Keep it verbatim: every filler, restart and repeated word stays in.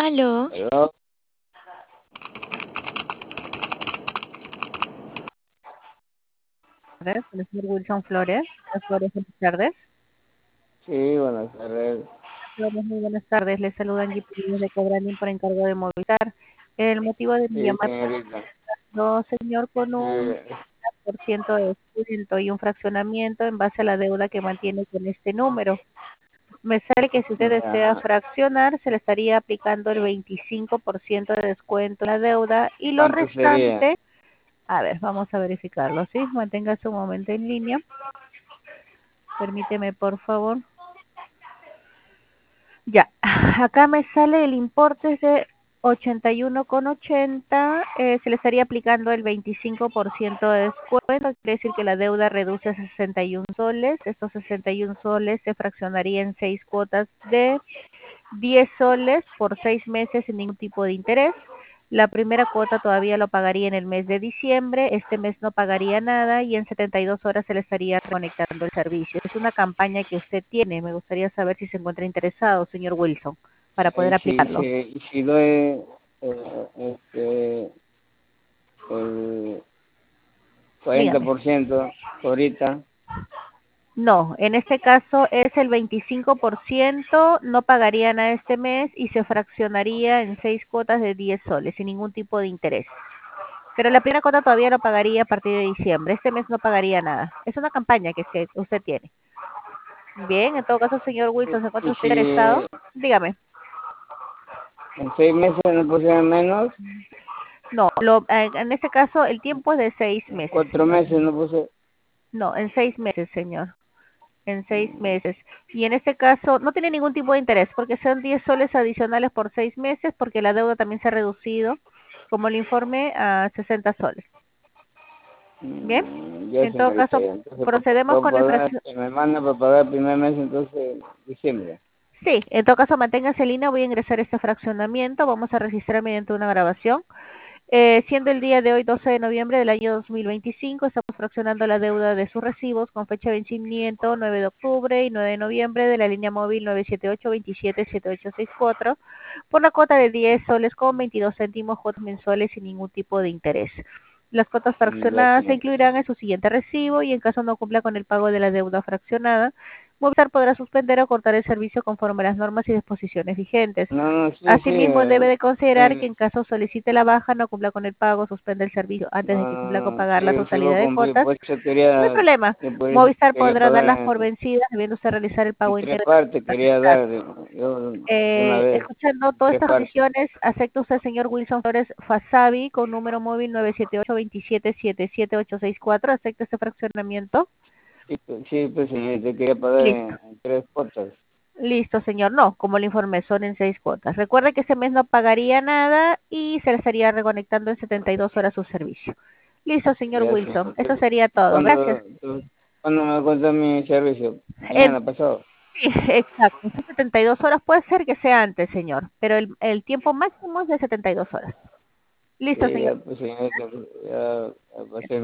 Aló, Aló, Tardes, el señor Wilson Flores. Las Flores, buenas tardes. sí, buenas tardes. Flores, muy buenas tardes. Les saludan G P de Cobrandín por encargo de Movistar. El motivo de mi Sí, llamada, señorita. no, señor, con un Eh, por ciento de descuento y un fraccionamiento en base a la deuda que mantiene con este número. Me sale que si usted desea ya. fraccionar, se le estaría aplicando el veinticinco por ciento de descuento en la deuda y lo ¿Cuánto sería? restante, a ver, vamos a verificarlo, ¿sí? Manténgase un momento en línea. Permíteme, por favor. Ya, acá me sale el importe es de ochenta y uno con ochenta, eh, se le estaría aplicando el veinticinco por ciento de descuento, quiere decir que la deuda reduce a sesenta y uno soles, estos sesenta y uno soles se fraccionaría en seis cuotas de diez soles por seis meses sin ningún tipo de interés. La primera cuota todavía lo pagaría en el mes de diciembre, este mes no pagaría nada y en setenta y dos horas se le estaría conectando el servicio. Es una campaña que usted tiene, me gustaría saber si se encuentra interesado, señor Wilson, para poder Eh, si, aplicarlo. si, si doy eh, este, el cuarenta Dígame. por ciento ahorita, No, en este caso es el veinticinco por ciento, no pagaría nada este mes y se fraccionaría en seis cuotas de diez soles sin ningún tipo de interés. Pero la primera cuota todavía lo pagaría a partir de diciembre. Este mes no pagaría nada. Es una campaña que usted, usted tiene. Bien, en todo caso, señor Wilson, ¿se encuentra y usted si interesado? Dígame. en seis meses no pusieran menos, No, lo, eh, en este caso el tiempo es de seis en meses, cuatro señor. meses no puse. No, en seis meses, señor. En seis meses. Y en este caso no tiene ningún tipo de interés porque son diez soles adicionales por seis meses porque la deuda también se ha reducido, como le informé, a sesenta soles. Bien. Mm, ya, En todo señorita, caso, ya. Entonces, procedemos para con el pagar, fraccionamiento. que me manda para pagar el primer mes, entonces, diciembre. Sí, en todo caso manténgase en línea, voy a ingresar este fraccionamiento, vamos a registrar mediante una grabación. Eh, siendo el día de hoy doce de noviembre del año dos mil veinticinco, estamos fraccionando la deuda de sus recibos con fecha de vencimiento nueve de octubre y nueve de noviembre de la línea móvil nueve siete ocho, dos siete, siete ocho seis cuatro por la cuota de diez soles con veintidós céntimos cuotas mensuales sin ningún tipo de interés. Las cuotas Mm, ya, fraccionadas se señorita. incluirán en su siguiente recibo y en caso no cumpla con el pago de la deuda fraccionada, Movistar podrá suspender o cortar el servicio conforme a las normas y disposiciones vigentes. No, no, sí, sí. Asimismo, debe Eh, de considerar que eh, en caso solicite la baja, no cumpla con el pago, suspende el servicio antes de que cumpla con no, pagar la sí, sí voy a totalidad de cumplir. cuotas, Por eso no hay quería, problema. que por eso Movistar quería podrá darlas pagar por en, vencidas, debiendo usted realizar el en pago tres íntegro partes, de quería la dar yo de una eh, vez, escuchando en todas tres estas partes. condiciones, acepta usted, señor Wilson Flores Fasabi, con número móvil nueve siete ocho, dos siete, siete siete ocho seis cuatro. ¿Acepta este fraccionamiento? Sí, pues, sí, pues señorita, quería pagar en, Listo. en tres cuotas. Listo, señor. No, como le informé, son en seis cuotas. Recuerde que ese mes no pagaría nada y se le estaría reconectando en setenta y dos horas su servicio. Listo, señor Ya, Wilson. señorita. Eso sería todo. Gracias. ¿Cuándo, ¿cuándo me cuenta mi servicio? En- Mañana pasado. sí, exacto. Son setenta y dos horas. Puede ser que sea antes, señor, pero el, el tiempo máximo es de setenta y dos horas. Listo, Sí, señor. ya, pues señorita, ya, ya pasé